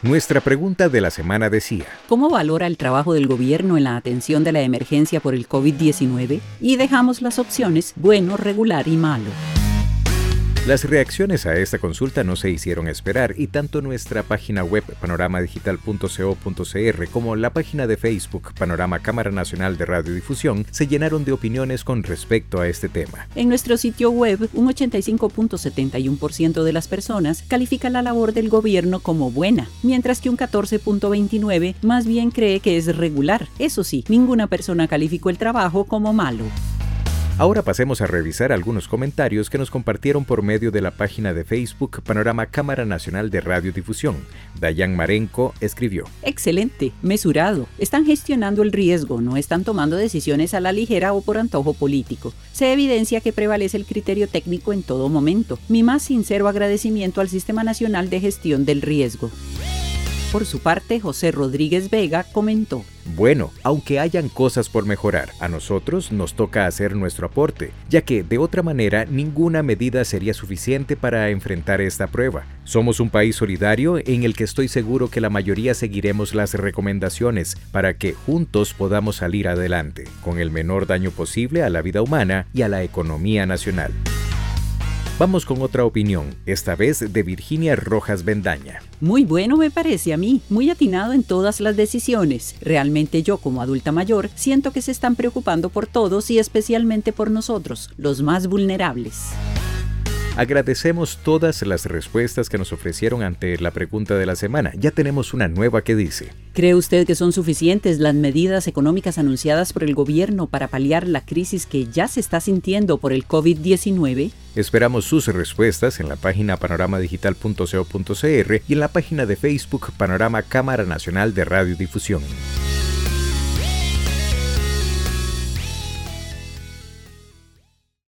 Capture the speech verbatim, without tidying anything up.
Nuestra pregunta de la semana decía: ¿cómo valora el trabajo del gobierno en la atención de la emergencia por el COVID diecinueve? Y dejamos las opciones bueno, regular y malo. Las reacciones a esta consulta no se hicieron esperar y tanto nuestra página web panorama digital punto co punto cr como la página de Facebook Panorama Cámara Nacional de Radiodifusión se llenaron de opiniones con respecto a este tema. En nuestro sitio web, un ochenta y cinco punto setenta y uno por ciento de las personas califica la labor del gobierno como buena, mientras que un catorce punto veintinueve por ciento más bien cree que es regular. Eso sí, ninguna persona calificó el trabajo como malo. Ahora pasemos a revisar algunos comentarios que nos compartieron por medio de la página de Facebook Panorama Cámara Nacional de Radiodifusión. Dayan Marenco escribió: excelente, mesurado. Están gestionando el riesgo, no están tomando decisiones a la ligera o por antojo político. Se evidencia que prevalece el criterio técnico en todo momento. Mi más sincero agradecimiento al Sistema Nacional de Gestión del Riesgo. Por su parte, José Rodríguez Vega comentó: bueno, aunque hayan cosas por mejorar, a nosotros nos toca hacer nuestro aporte, ya que de otra manera ninguna medida sería suficiente para enfrentar esta prueba. Somos un país solidario en el que estoy seguro que la mayoría seguiremos las recomendaciones para que juntos podamos salir adelante, con el menor daño posible a la vida humana y a la economía nacional. Vamos con otra opinión, esta vez de Virginia Rojas Bendaña. Muy bueno me parece a mí, muy atinado en todas las decisiones. Realmente yo como adulta mayor siento que se están preocupando por todos y especialmente por nosotros, los más vulnerables. Agradecemos todas las respuestas que nos ofrecieron ante la pregunta de la semana. Ya tenemos una nueva que dice: ¿cree usted que son suficientes las medidas económicas anunciadas por el gobierno para paliar la crisis que ya se está sintiendo por el COVID diecinueve? Esperamos sus respuestas en la página panorama digital punto co punto cr y en la página de Facebook Panorama Cámara Nacional de Radiodifusión.